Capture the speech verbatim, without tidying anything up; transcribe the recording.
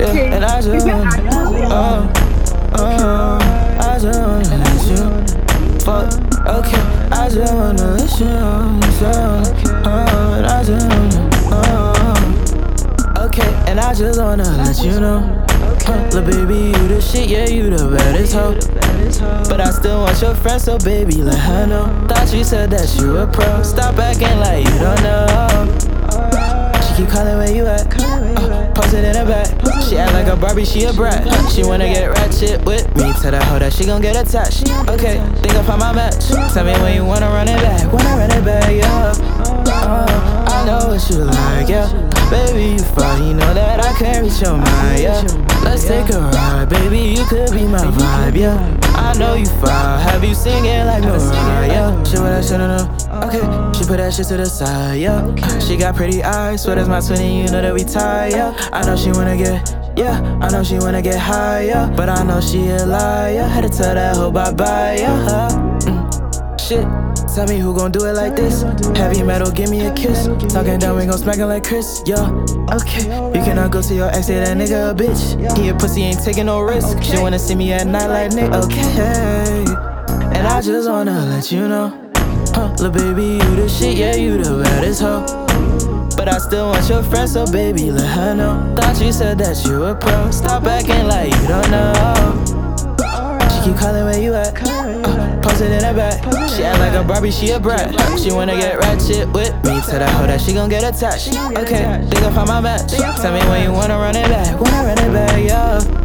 Yeah, and I just wanna, oh, oh, I just wanna let you fuck. Okay, I just wanna let you know, so, oh, and I just wanna, oh, okay, and I just wanna let you know. Huh, little baby, you the shit, yeah, you the baddest hoe. But I still want your friend, so baby, let her know. Thought you said that you a pro. Stop acting like you don't know. She keep calling where you at. Uh, post it in her back. She act like a Barbie, she a brat. She wanna get ratchet with me. Tell that hoe that she gon' get attached. Okay, think I found my match. Tell me when you wanna run it back. Wanna run it back, yeah. Uh, I know what you like, yeah. Baby, you fine, you know that I can't reach your mind, yeah. Let's take a ride, baby, you could be my vibe, yeah. I know you fine, have you singing like Mariah, yeah. Shit what I should've known, okay. She put that shit to the side, yeah. She got pretty eyes, swear that's my twinnie, you know that we tied, yeah. I know she wanna get, yeah. I know she wanna get higher, but I know she a liar. Had to tell that hoe bye-bye, yeah. Mm, shit. Tell me who gon' do it like this. Heavy metal, give me a kiss. Talking down, we gon' smack it like Chris, yeah. Okay, you cannot go to your ex, say that nigga a bitch. He a pussy, ain't taking no risk. She wanna see me at night like Nick, okay. And I just wanna let you know, huh, little baby, you the shit, yeah, you the baddest hoe. But I still want your friend, so baby, let her know. Thought you said that you a pro. Stop acting like you don't know. She keep calling where you at. Uh, post it in her back. She act like a Barbie, she a brat. She wanna get ratchet with me. Tell that hoe that she gon' get attached. Okay, think I found my match. Tell me when you wanna run it back. Wanna run it back, yeah.